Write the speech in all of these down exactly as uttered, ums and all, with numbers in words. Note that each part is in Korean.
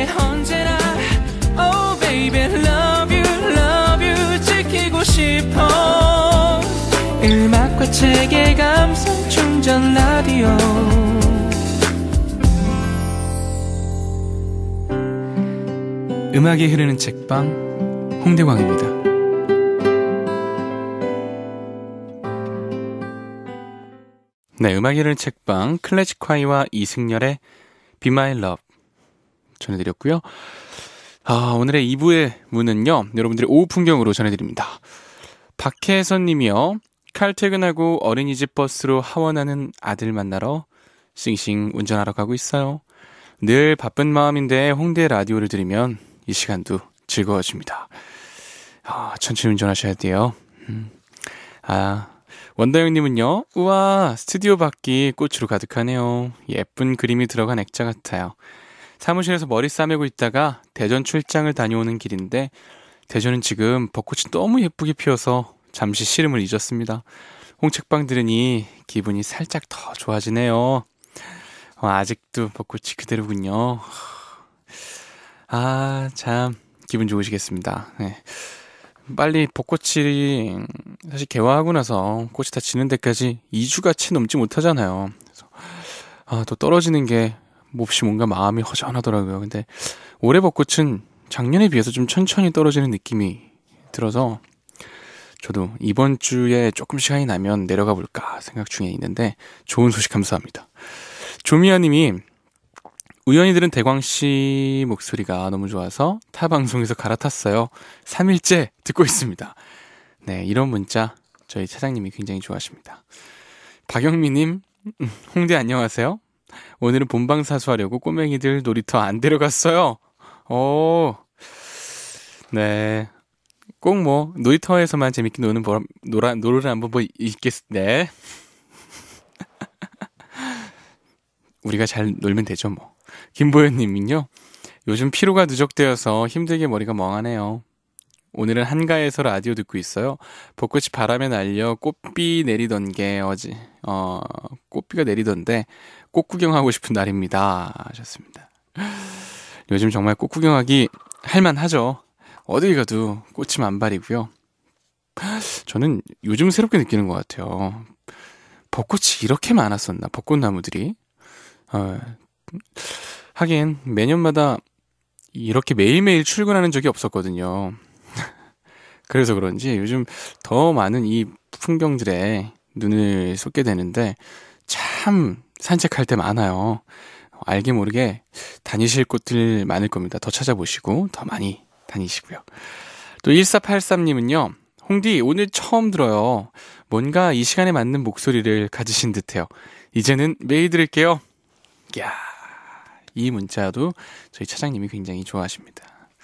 언제나 Oh baby love you love you 지키고 싶어 음악과 책의 감성 충전 라디오 음악이 흐르는 책방 홍대광입니다. 네, 음악이 흐르는 책방 클래식화이와 이승열의 Be My Love 전해드렸고요. 아, 오늘의 이 부의 문은요, 여러분들의 오후 풍경으로 전해드립니다. 박혜선 님이요. 칼퇴근하고 어린이집 버스로 하원하는 아들 만나러 싱싱 운전하러 가고 있어요. 늘 바쁜 마음인데 홍대 라디오를 들으면 이 시간도 즐거워집니다. 아, 천천히 운전하셔야 돼요. 음. 아, 원다영님은요. 우와, 스튜디오 밖이 꽃으로 가득하네요. 예쁜 그림이 들어간 액자 같아요. 사무실에서 머리 싸매고 있다가 대전 출장을 다녀오는 길인데 대전은 지금 벚꽃이 너무 예쁘게 피어서 잠시 시름을 잊었습니다. 홍책방 들으니 기분이 살짝 더 좋아지네요. 어, 아직도 벚꽃이 그대로군요. 아, 참 기분 좋으시겠습니다. 네. 빨리 벚꽃이 사실 개화하고 나서 꽃이 다 지는 데까지 이 주같이 넘지 못하잖아요. 그래서 아, 또 떨어지는 게 몹시 뭔가 마음이 허전하더라고요. 근데 올해 벚꽃은 작년에 비해서 좀 천천히 떨어지는 느낌이 들어서 저도 이번 주에 조금 시간이 나면 내려가 볼까 생각 중에 있는데 좋은 소식 감사합니다. 조미아 님이 우연히 들은 대광씨 목소리가 너무 좋아서 타 방송에서 갈아탔어요. 삼 일째 듣고 있습니다. 네, 이런 문자 저희 차장님이 굉장히 좋아하십니다. 박영미님, 홍대 안녕하세요. 오늘은 본방 사수하려고 꼬맹이들 놀이터 안 데려갔어요. 오, 네, 꼭 뭐 놀이터에서만 재밌게 노는 보, 놀아, 노를 한번 뭐 있겠, 네. 우리가 잘 놀면 되죠 뭐. 김보현님은요. 요즘 피로가 누적되어서 힘들게 머리가 멍하네요. 오늘은 한가해서 라디오 듣고 있어요. 벚꽃이 바람에 날려 꽃비 내리던 게 어제 어 꽃비가 내리던데 꽃 구경하고 싶은 날입니다 하셨습니다. 요즘 정말 꽃 구경하기 할만하죠. 어딜 가도 꽃이 만발이고요. 저는 요즘 새롭게 느끼는 것 같아요. 벚꽃이 이렇게 많았었나, 벚꽃나무들이. 어, 하긴 매년마다 이렇게 매일매일 출근하는 적이 없었거든요. 그래서 그런지 요즘 더 많은 이 풍경들에 눈을 쏟게 되는데 참 산책할 때 많아요. 알게 모르게 다니실 곳들 많을 겁니다. 더 찾아보시고 더 많이 다니시고요. 또 일사팔삼님은요. 홍디 오늘 처음 들어요. 뭔가 이 시간에 맞는 목소리를 가지신 듯해요. 이제는 매일 들을게요. 이야, 이 문자도 저희 차장님이 굉장히 좋아하십니다.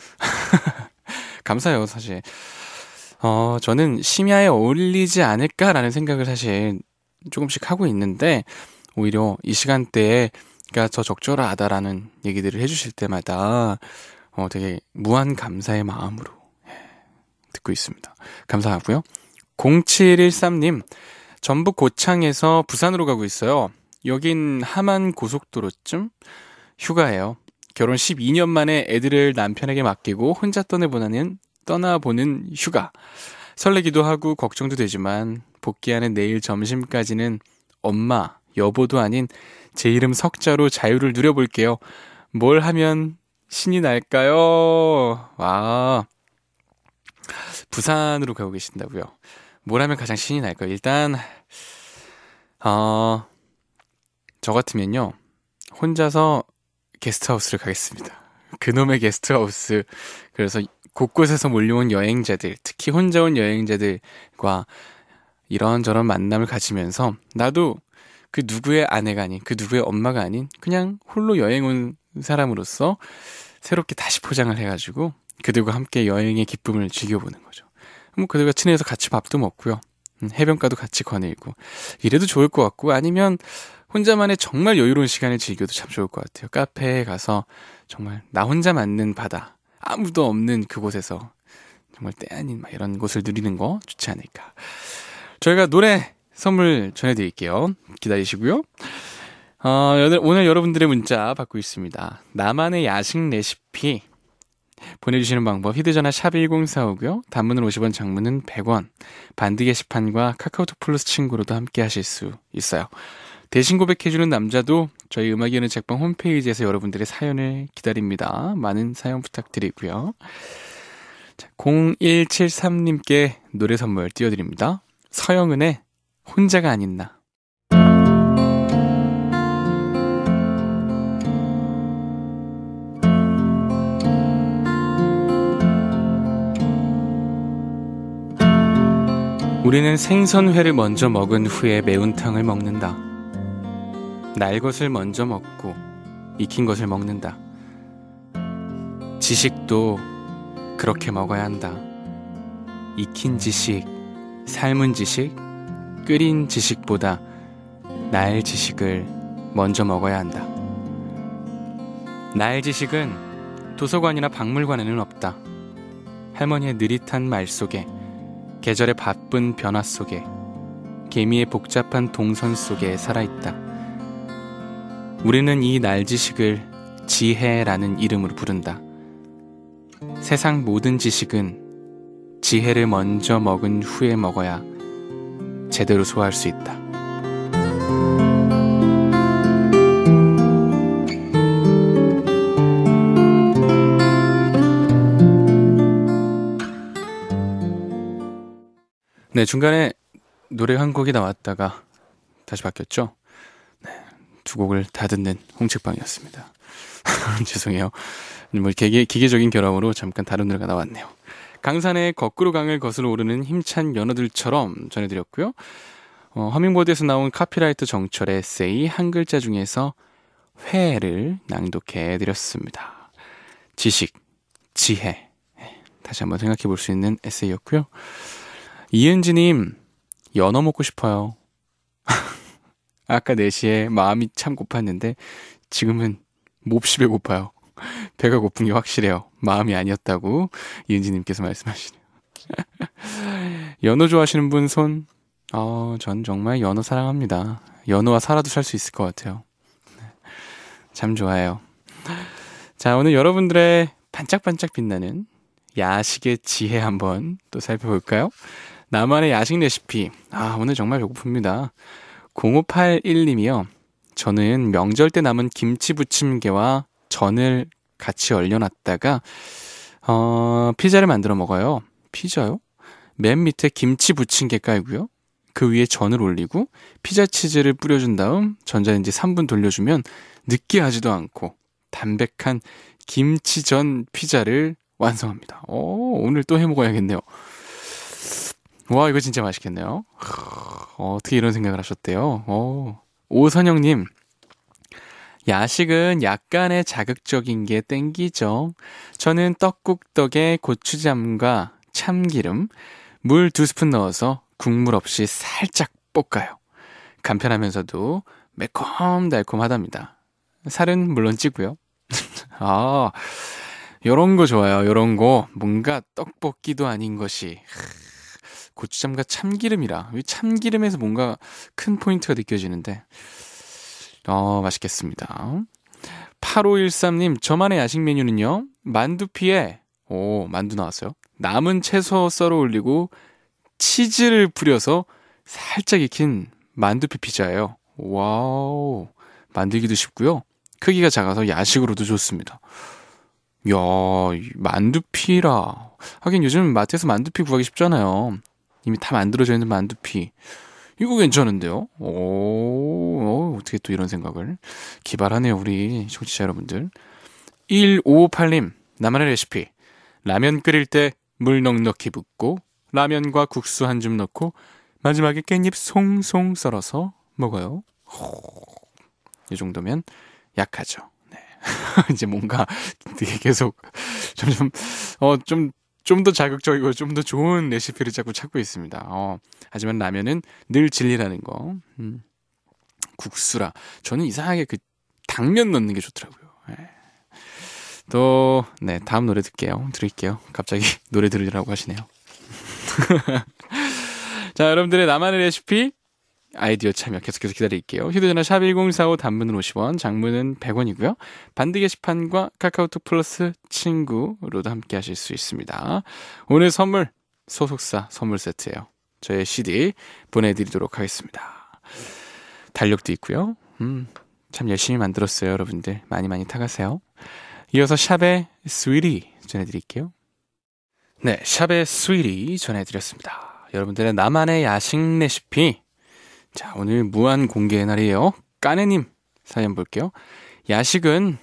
감사해요, 사실. 어, 저는 심야에 어울리지 않을까라는 생각을 사실 조금씩 하고 있는데, 오히려 이 시간대가 더 적절하다라는 얘기들을 해주실 때마다 어, 되게 무한 감사의 마음으로 듣고 있습니다. 감사하고요. 공칠일삼님, 전북 고창에서 부산으로 가고 있어요. 여긴 함안 고속도로쯤? 휴가예요. 결혼 십이 년 만에 애들을 남편에게 맡기고 혼자 떠나보는, 떠나보는 휴가. 설레기도 하고 걱정도 되지만 복귀하는 내일 점심까지는 엄마, 여보도 아닌 제 이름 석자로 자유를 누려볼게요. 뭘 하면 신이 날까요? 와, 부산으로 가고 계신다고요? 뭘 하면 가장 신이 날까요? 일단 어, 저 같으면요, 혼자서 게스트하우스를 가겠습니다. 그놈의 게스트하우스. 그래서 곳곳에서 몰려온 여행자들, 특히 혼자 온 여행자들과 이런저런 만남을 가지면서 나도 그 누구의 아내가 아닌, 그 누구의 엄마가 아닌 그냥 홀로 여행 온 사람으로서 새롭게 다시 포장을 해가지고 그들과 함께 여행의 기쁨을 즐겨보는 거죠. 뭐 그들과 친해서 같이 밥도 먹고요, 해변가도 같이 거닐고 이래도 좋을 것 같고, 아니면 혼자만의 정말 여유로운 시간을 즐겨도 참 좋을 것 같아요. 카페에 가서 정말 나 혼자 맞는 바다, 아무도 없는 그곳에서 정말 때 아닌 막 이런 곳을 누리는 거 좋지 않을까. 저희가 노래 선물 전해드릴게요. 기다리시고요. 어, 오늘, 오늘 여러분들의 문자 받고 있습니다. 나만의 야식 레시피 보내주시는 방법 휴대전화 샵 일공사오고요. 단문은 오십 원, 장문은 백 원. 반드 게시판과 카카오톡 플러스 친구로도 함께 하실 수 있어요. 대신 고백해주는 남자도 저희 음악이 오는 책방 홈페이지에서 여러분들의 사연을 기다립니다. 많은 사연 부탁드리고요. 자, 공일칠삼님께 노래 선물 띄워드립니다. 서영은의 혼자가 아닌 나. 우리는 생선회를 먼저 먹은 후에 매운탕을 먹는다. 날 것을 먼저 먹고 익힌 것을 먹는다. 지식도 그렇게 먹어야 한다. 익힌 지식, 삶은 지식, 끓인 지식보다 날 지식을 먼저 먹어야 한다. 날 지식은 도서관이나 박물관에는 없다. 할머니의 느릿한 말 속에, 계절의 바쁜 변화 속에, 개미의 복잡한 동선 속에 살아있다. 우리는 이 날 지식을 지혜라는 이름으로 부른다. 세상 모든 지식은 지혜를 먼저 먹은 후에 먹어야 제대로 소화할 수 있다. 네, 중간에 노래 한 곡이 나왔다가 다시 바뀌었죠? 네, 두 곡을 다 듣는 홍책방이었습니다. 죄송해요. 뭐 기계, 기계적인 결함으로 잠깐 다른 노래가 나왔네요. 강산의 거꾸로 강을 거슬러 오르는 힘찬 연어들처럼 전해드렸고요. 어, 허밍보드에서 나온 카피라이터 정철의 에세이 한 글자 중에서 회를 낭독해드렸습니다. 지식, 지혜, 다시 한번 생각해 볼 수 있는 에세이였고요. 이은지님, 연어 먹고 싶어요. 아까 네 시에 마음이 참 고팠는데 지금은 몹시 배고파요. 배가 고픈 게 확실해요. 마음이 아니었다고 이은지님께서 말씀하시네요. 연어 좋아하시는 분 손? 어, 전 정말 연어 사랑합니다. 연어와 살아도 살 수 있을 것 같아요. 참 좋아해요. 자, 오늘 여러분들의 반짝반짝 빛나는 야식의 지혜 한번 또 살펴볼까요? 나만의 야식 레시피. 아, 오늘 정말 배고픕니다. 공오팔일님이요. 저는 명절 때 남은 김치 부침개와 전을 같이 얼려놨다가 어, 피자를 만들어 먹어요. 피자요? 맨 밑에 김치 부침개 깔고요. 그 위에 전을 올리고 피자 치즈를 뿌려준 다음 전자레인지 삼 분 돌려주면 느끼하지도 않고 담백한 김치전 피자를 완성합니다. 오, 오늘 또 해먹어야겠네요. 와, 이거 진짜 맛있겠네요. 어, 어떻게 이런 생각을 하셨대요? 오, 오선영님, 야식은 약간의 자극적인 게 땡기죠. 저는 떡국떡에 고추잠과 참기름, 물 두 스푼 넣어서 국물 없이 살짝 볶아요. 간편하면서도 매콤달콤하답니다. 살은 물론 찌고요. 아, 요런 거 좋아요. 요런 거. 뭔가 떡볶이도 아닌 것이. 고추장과 참기름이라. 이 참기름에서 뭔가 큰 포인트가 느껴지는데. 어, 맛있겠습니다. 팔오일삼님, 저만의 야식 메뉴는요. 만두피에, 오, 만두 나왔어요. 남은 채소 썰어 올리고 치즈를 뿌려서 살짝 익힌 만두피 피자예요. 와우. 만들기도 쉽고요. 크기가 작아서 야식으로도 좋습니다. 이야, 만두피라. 하긴 요즘 마트에서 만두피 구하기 쉽잖아요. 이미 다 만들어져 있는 만두피. 이거 괜찮은데요? 오, 오, 어떻게 또 이런 생각을. 기발하네요, 우리 청취자 여러분들. 일오오팔님, 나만의 레시피. 라면 끓일 때 물 넉넉히 붓고 라면과 국수 한 줌 넣고 마지막에 깻잎 송송 썰어서 먹어요. 호, 이 정도면 약하죠. 네. 이제 뭔가 되게 계속 점점 어, 좀 좀 더 자극적이고 좀 더 좋은 레시피를 자꾸 찾고 있습니다. 어, 하지만 라면은 늘 진리라는 거. 음. 국수라. 저는 이상하게 그 당면 넣는 게 좋더라고요. 네. 또, 네, 다음 노래 듣게요. 들을게요. 갑자기 노래 들으라고 하시네요. 자, 여러분들의 나만의 레시피 아이디어 참여 계속해서 기다릴게요. 휴대전화 샵 일공사오 단문은 오십 원, 장문은 백 원이고요. 반디 게시판과 카카오톡 플러스 친구로도 함께 하실 수 있습니다. 오늘 선물 소속사 선물 세트예요. 저의 씨디 보내드리도록 하겠습니다. 달력도 있고요. 음, 참 열심히 만들었어요. 여러분들 많이 많이 타가세요. 이어서 샵의 스위리 전해드릴게요. 네, 샵의 스위리 전해드렸습니다. 여러분들의 나만의 야식 레시피. 자, 오늘 무한 공개의 날이에요. 까네님 사연 볼게요. 야식은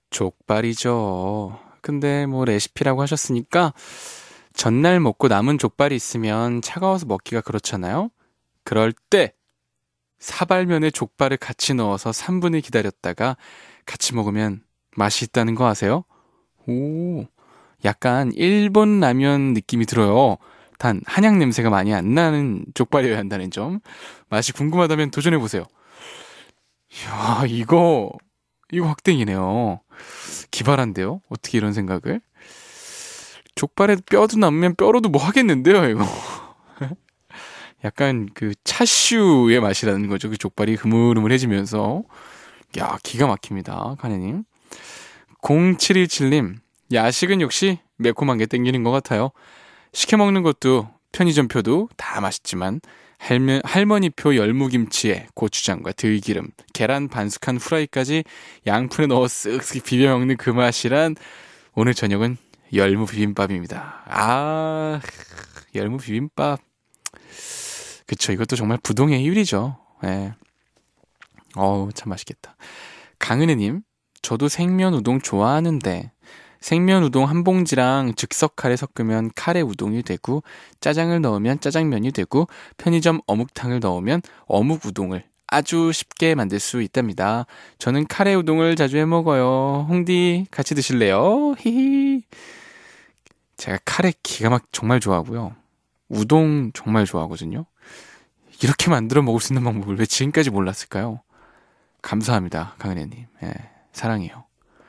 족발이죠. 근데 뭐 레시피라고 하셨으니까 전날 먹고 남은 족발이 있으면 차가워서 먹기가 그렇잖아요. 그럴 때 사발면에 족발을 같이 넣어서 삼 분을 기다렸다가 같이 먹으면 맛이 있다는 거 아세요? 오, 약간 일본 라면 느낌이 들어요. 단 한약 냄새가 많이 안 나는 족발이어야 한다는 점. 맛이 궁금하다면 도전해보세요. 이야, 이거 이거 확땡이네요. 기발한데요? 어떻게 이런 생각을? 족발에 뼈도 남으면 뼈로도 뭐 하겠는데요, 이거. 약간 그 차슈의 맛이라는 거죠. 그 족발이 흐물흐물해지면서. 야, 기가 막힙니다, 카네님. 공칠일칠님, 야식은 역시 매콤한 게 땡기는 것 같아요. 시켜 먹는 것도 편의점표도 다 맛있지만 할머, 할머니표 열무김치에 고추장과 들기름, 계란 반숙한 후라이까지 양푼에 넣어 쓱쓱 비벼 먹는 그 맛이란 오늘 저녁은 열무 비빔밥입니다. 아, 열무 비빔밥. 그쵸, 이것도 정말 부동의 이유리죠. 예. 어우, 참 맛있겠다. 강은혜님, 저도 생면 우동 좋아하는데 생면 우동 한 봉지랑 즉석 카레 섞으면 카레 우동이 되고 짜장을 넣으면 짜장면이 되고 편의점 어묵탕을 넣으면 어묵 우동을 아주 쉽게 만들 수 있답니다. 저는 카레 우동을 자주 해 먹어요. 홍디 같이 드실래요? 히히. 제가 카레 기가 막 정말 좋아하고요. 우동 정말 좋아하거든요. 이렇게 만들어 먹을 수 있는 방법을 왜 지금까지 몰랐을까요? 감사합니다, 강은혜님. 예, 사랑해요.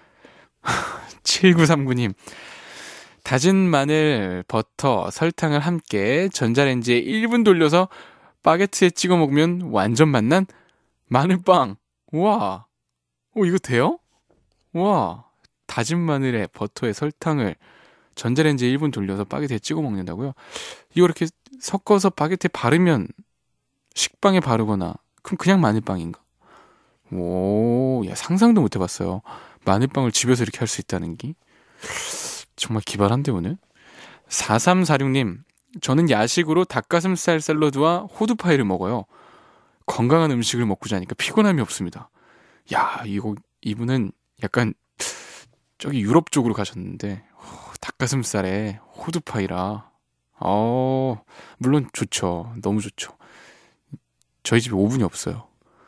칠구삼구님, 다진 마늘, 버터, 설탕을 함께 전자레인지에 일 분 돌려서 바게트에 찍어 먹으면 완전 맛난 마늘빵. 우와, 오, 이거 돼요? 우와, 다진 마늘에 버터에 설탕을 전자레인지에 일 분 돌려서 바게트에 찍어 먹는다고요? 이거 이렇게 섞어서 바게트에 바르면 식빵에 바르거나 그럼 그냥 마늘빵인가? 오, 야, 상상도 못 해봤어요. 마늘빵을 집에서 이렇게 할 수 있다는 게 정말 기발한데 오늘. 사삼사육님, 저는 야식으로 닭가슴살 샐러드와 호두파이를 먹어요. 건강한 음식을 먹고 자니까 피곤함이 없습니다. 야, 이거 이분은 약간 저기 유럽 쪽으로 가셨는데 오, 닭가슴살에 호두파이라. 어, 물론 좋죠. 너무 좋죠. 저희 집에 오븐이 없어요.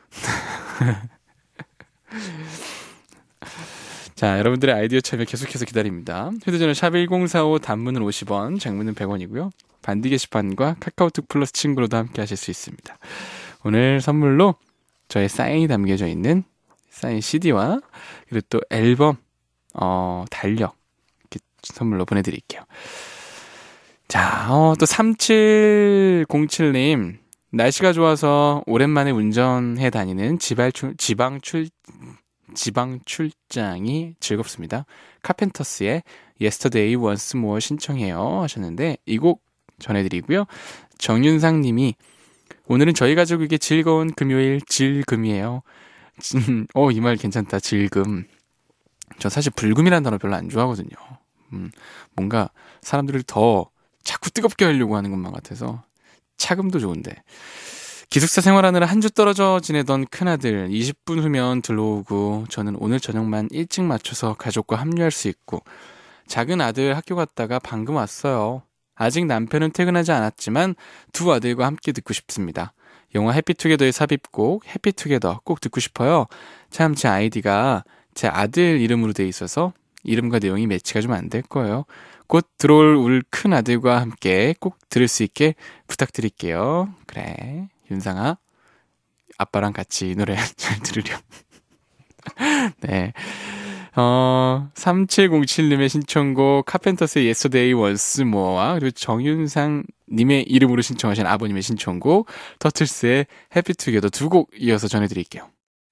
자, 여러분들의 아이디어 참여 계속해서 기다립니다. 휴대전화 샵 일공사오 단문은 오십 원, 장문은 백 원이고요. 반디 게시판과 카카오톡 플러스 친구로도 함께 하실 수 있습니다. 오늘 선물로 저의 사인이 담겨져 있는 사인 씨디와 그리고 또 앨범 어, 달력 이렇게 선물로 보내드릴게요. 자, 어, 또 삼칠공칠님, 날씨가 좋아서 오랜만에 운전해 다니는 지방 출, 지방 출 지방 출장이 즐겁습니다. 카펜터스의 Yesterday Once More 신청해요 하셨는데 이 곡 전해드리고요. 정윤상 님이 오늘은 저희 가족에게 즐거운 금요일 질금이에요. 어, 이 말 괜찮다. 질금. 저 사실 불금이라는 단어 별로 안 좋아하거든요. 음, 뭔가 사람들을 더 자꾸 뜨겁게 하려고 하는 것만 같아서 차금도 좋은데. 기숙사 생활하느라 한 주 떨어져 지내던 큰아들 이십 분 후면 들어오고 저는 오늘 저녁만 일찍 맞춰서 가족과 합류할 수 있고 작은 아들 학교 갔다가 방금 왔어요. 아직 남편은 퇴근하지 않았지만 두 아들과 함께 듣고 싶습니다. 영화 해피투게더의 삽입곡 해피투게더 꼭 듣고 싶어요. 참 제 아이디가 제 아들 이름으로 돼 있어서 이름과 내용이 매치가 좀 안 될 거예요. 곧 들어올 우리 큰 아들과 함께 꼭 들을 수 있게 부탁드릴게요. 그래, 윤상아, 아빠랑 같이 노래 잘 들으렴. 네, 어, 삼칠공칠님의 신청곡 카펜터스의 Yesterday Once More와 그리고 정윤상 님의 이름으로 신청하신 아버님의 신청곡 터틀스의 Happy Together 두 곡 이어서 전해드릴게요.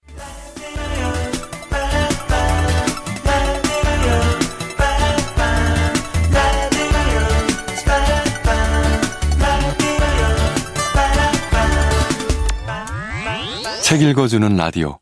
책 읽어주는 라디오.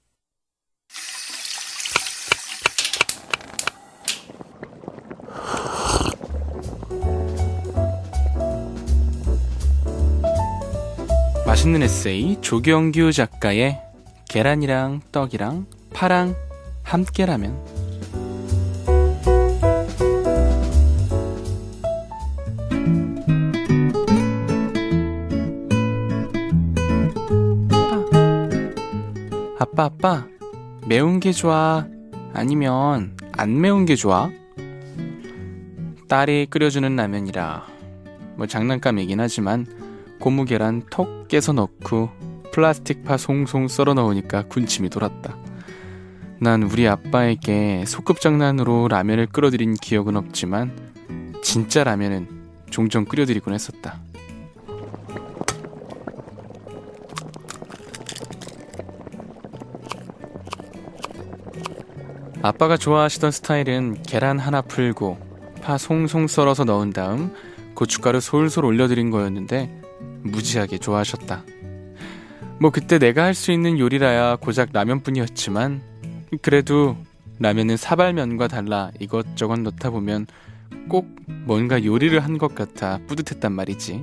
맛있는 에세이 조경규 작가의 계란이랑 떡이랑 파랑 함께라면. 아빠 아빠 매운 게 좋아? 아니면 안 매운 게 좋아? 딸이 끓여주는 라면이라 뭐 장난감이긴 하지만 고무 계란 톡 깨서 넣고 플라스틱 파 송송 썰어 넣으니까 군침이 돌았다. 난 우리 아빠에게 소꿉장난으로 라면을 끓여드린 기억은 없지만 진짜 라면은 종종 끓여드리곤 했었다. 아빠가 좋아하시던 스타일은 계란 하나 풀고 파 송송 썰어서 넣은 다음 고춧가루 솔솔 올려드린 거였는데 무지하게 좋아하셨다. 뭐 그때 내가 할 수 있는 요리라야 고작 라면뿐이었지만 그래도 라면은 사발면과 달라 이것저것 넣다 보면 꼭 뭔가 요리를 한 것 같아 뿌듯했단 말이지.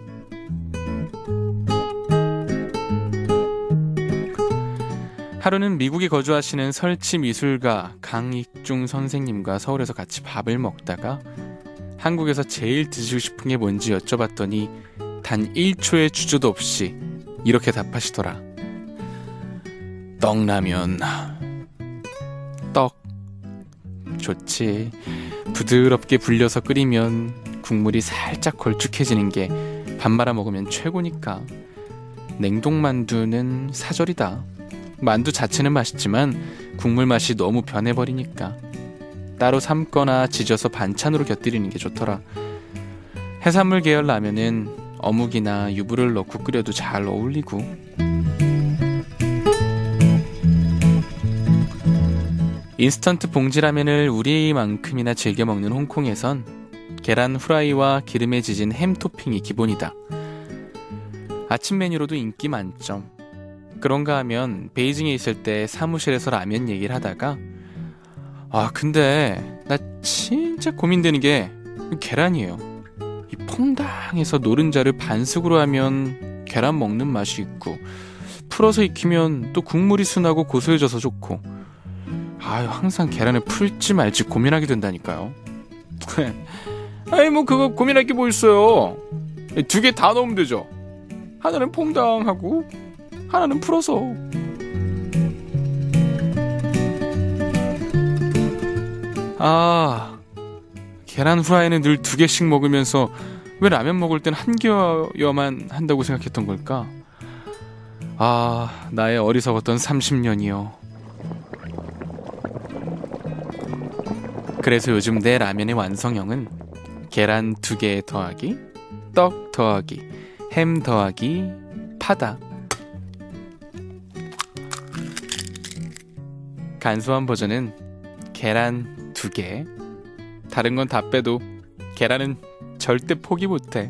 하루는 미국에 거주하시는 설치미술가 강익중 선생님과 서울에서 같이 밥을 먹다가 한국에서 제일 드시고 싶은 게 뭔지 여쭤봤더니 단 일 초의 주저도 없이 이렇게 답하시더라. 떡라면. 떡 좋지. 부드럽게 불려서 끓이면 국물이 살짝 걸쭉해지는 게 밥 말아 먹으면 최고니까. 냉동만두는 사절이다. 만두 자체는 맛있지만 국물 맛이 너무 변해버리니까 따로 삶거나 지져서 반찬으로 곁들이는 게 좋더라. 해산물 계열 라면은 어묵이나 유부를 넣고 끓여도 잘 어울리고. 인스턴트 봉지라면을 우리만큼이나 즐겨 먹는 홍콩에선 계란 후라이와 기름에 지진 햄 토핑이 기본이다. 아침 메뉴로도 인기 만점. 그런가 하면 베이징에 있을 때 사무실에서 라면 얘기를 하다가 아 근데 나 진짜 고민되는 게 계란이에요. 이 퐁당해서 노른자를 반숙으로 하면 계란 먹는 맛이 있고 풀어서 익히면 또 국물이 순하고 고소해져서 좋고 아유 항상 계란을 풀지 말지 고민하게 된다니까요. 아니 뭐 그거 고민할 게 뭐 있어요. 두 개 다 넣으면 되죠. 하나는 퐁당하고 하나는 풀어서. 아 계란 후라이는 늘 두 개씩 먹으면서 왜 라면 먹을 땐 한 개여만 한다고 생각했던 걸까? 아 나의 어리석었던 삼십 년이요. 그래서 요즘 내 라면의 완성형은 계란 두 개 더하기 떡 더하기 햄 더하기 파다. 간소한 버전은 계란 두 개. 다른 건 다 빼도 계란은 절대 포기 못해.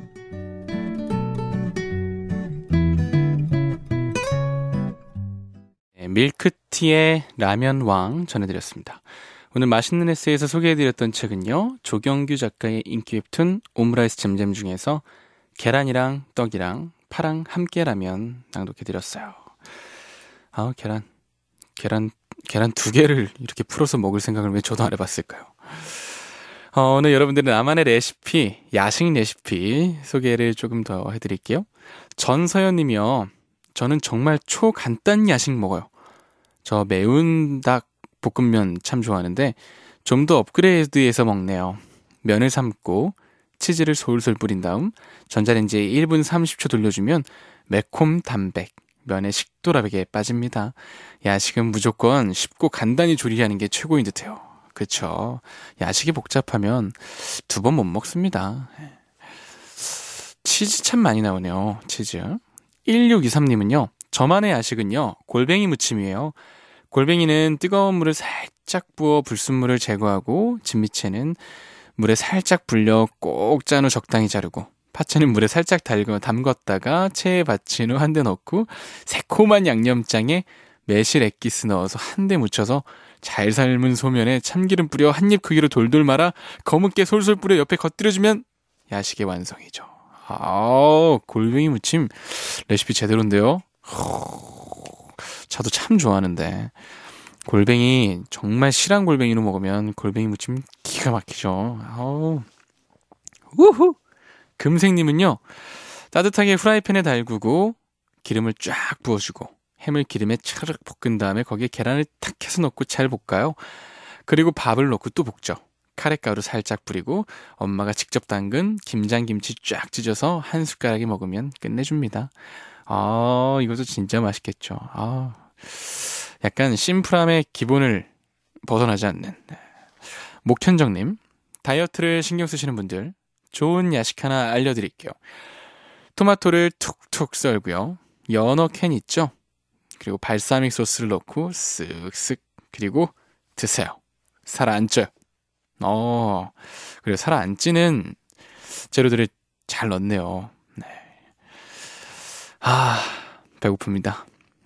네, 밀크티의 라면왕 전해드렸습니다. 오늘 맛있는 에세이에서 소개해드렸던 책은요, 조경규 작가의 인기 웹툰 오므라이스 잼잼 중에서 계란이랑 떡이랑 파랑 함께라면 낭독해드렸어요. 아 계란 계란 계란 두 개를 이렇게 풀어서 먹을 생각을 왜 저도 안 해봤을까요? 어, 오늘 여러분들의 나만의 레시피, 야식 레시피 소개를 조금 더 해드릴게요. 전서연님이요. 저는 정말 초간단 야식 먹어요. 저 매운 닭 볶음면 참 좋아하는데 좀 더 업그레이드해서 먹네요. 면을 삶고 치즈를 솔솔 뿌린 다음 전자레인지에 일 분 삼십 초 돌려주면 매콤 담백, 면에 식도락에 빠집니다. 야식은 무조건 쉽고 간단히 조리하는 게 최고인 듯해요. 그쵸. 야식이 복잡하면 두 번 못 먹습니다. 치즈 참 많이 나오네요. 치즈. 일육이삼님은요. 저만의 야식은요. 골뱅이 무침이에요. 골뱅이는 뜨거운 물을 살짝 부어 불순물을 제거하고 진미채는 물에 살짝 불려 꼭 짠 후 적당히 자르고 파채는 물에 살짝 달궈 담궜다가 체에 받친 후 한 대 넣고 새콤한 양념장에 매실 액기스 넣어서 한 대 묻혀서 잘 삶은 소면에 참기름 뿌려 한 입 크기로 돌돌 말아 거뭇게 솔솔 뿌려 옆에 겉들여주면 야식의 완성이죠. 아, 골뱅이 무침 레시피 제대로인데요. 저도 참 좋아하는데 골뱅이 정말 실한 골뱅이로 먹으면 골뱅이 무침 기가 막히죠. 아우. 우후. 금생님은요. 따뜻하게 후라이팬에 달구고 기름을 쫙 부어주고 햄을 기름에 차르륵 볶은 다음에 거기에 계란을 탁 해서 넣고 잘 볶아요. 그리고 밥을 넣고 또 볶죠. 카레가루 살짝 뿌리고 엄마가 직접 담근 김장김치 쫙 찢어서 한 숟가락에 먹으면 끝내줍니다. 아, 이것도 진짜 맛있겠죠. 아, 약간 심플함의 기본을 벗어나지 않는. 목현정님, 다이어트를 신경 쓰시는 분들 좋은 야식 하나 알려드릴게요. 토마토를 툭툭 썰고요. 연어 캔 있죠? 그리고 발사믹 소스를 넣고 쓱쓱 그리고 드세요. 살 안 쪄요. 어, 그리고 살 안 찌는 재료들을 잘 넣네요. 네. 아, 배고픕니다.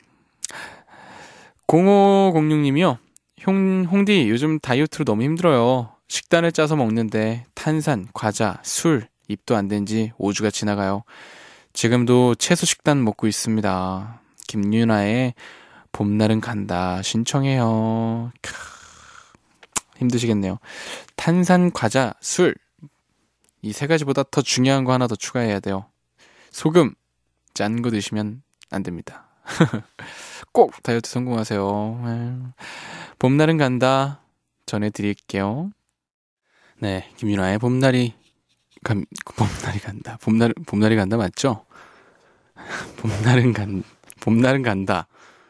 공오공육님이요. 형, 홍디 요즘 다이어트로 너무 힘들어요. 식단을 짜서 먹는데 탄산, 과자, 술, 입도 안 된 지 오 주가 지나가요. 지금도 채소 식단 먹고 있습니다. 김유나의 봄날은 간다 신청해요. 크, 힘드시겠네요. 탄산, 과자, 술 이 세 가지보다 더 중요한 거 하나 더 추가해야 돼요. 소금, 짠 거 드시면 안 됩니다. 꼭 다이어트 성공하세요. 봄날은 간다 전해드릴게요. 네, 김윤아의 봄날이 간, 봄날이 간다. 봄날 봄날이 간다 맞죠? 봄날은 간 봄날은 간다.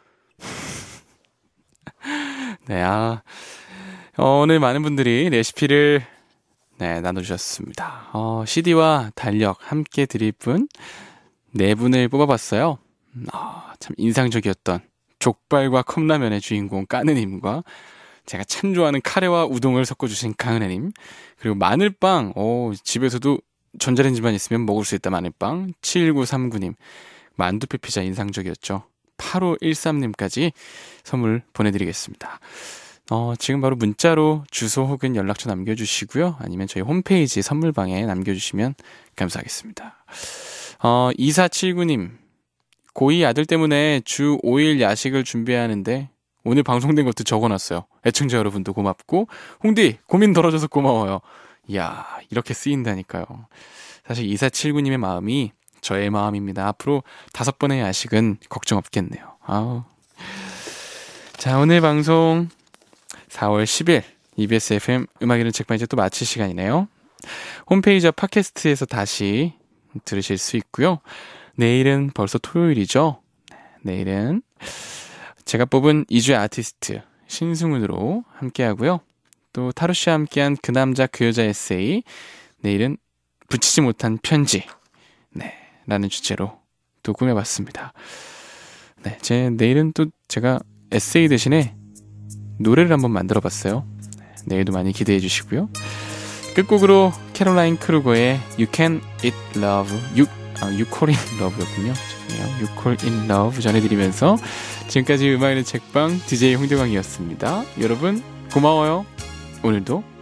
네, 아 어, 오늘 많은 분들이 레시피를 네 나눠주셨습니다. 어, 씨디와 달력 함께 드릴 분 네 분을 뽑아봤어요. 아, 참 인상적이었던 족발과 컵라면의 주인공 까느님과 제가 참 좋아하는 카레와 우동을 섞어주신 강은혜님, 그리고 마늘빵, 오, 집에서도 전자레인지만 있으면 먹을 수 있다 마늘빵 칠구삼구님, 만두피 피자 인상적이었죠. 팔오일삼님까지 선물 보내드리겠습니다. 어, 지금 바로 문자로 주소 혹은 연락처 남겨주시고요. 아니면 저희 홈페이지 선물방에 남겨주시면 감사하겠습니다. 어, 이사칠구님, 고이 아들 때문에 주 오 일 야식을 준비해야 하는데 오늘 방송된 것도 적어놨어요. 애청자 여러분도 고맙고 홍디 고민 덜어줘서 고마워요. 이야, 이렇게 쓰인다니까요. 사실 이사칠구님의 마음이 저의 마음입니다. 앞으로 다섯 번의 야식은 걱정 없겠네요. 아우. 자, 오늘 방송 사월 십일 이비에스 에프엠 음악이는 책방 이제 또 마칠 시간이네요. 홈페이지와 팟캐스트에서 다시 들으실 수 있고요. 내일은 벌써 토요일이죠. 내일은 제가 뽑은 이 주의 아티스트 신승훈으로 함께하고요. 또 타로씨와 함께한 그 남자 그 여자 에세이, 내일은 붙이지 못한 편지 네, 라는 주제로 또 꾸며봤습니다. 네, 제 내일은 또 제가 에세이 대신에 노래를 한번 만들어봤어요. 네, 내일도 많이 기대해 주시고요. 끝곡으로 캐롤라인 크루거의 You Can Eat Love, You, 아, You Call In Love였군요. 죄송해요. You Call In Love 전해드리면서 지금까지 음악의 책방 디제이 홍대광이었습니다. 여러분 고마워요. 오늘도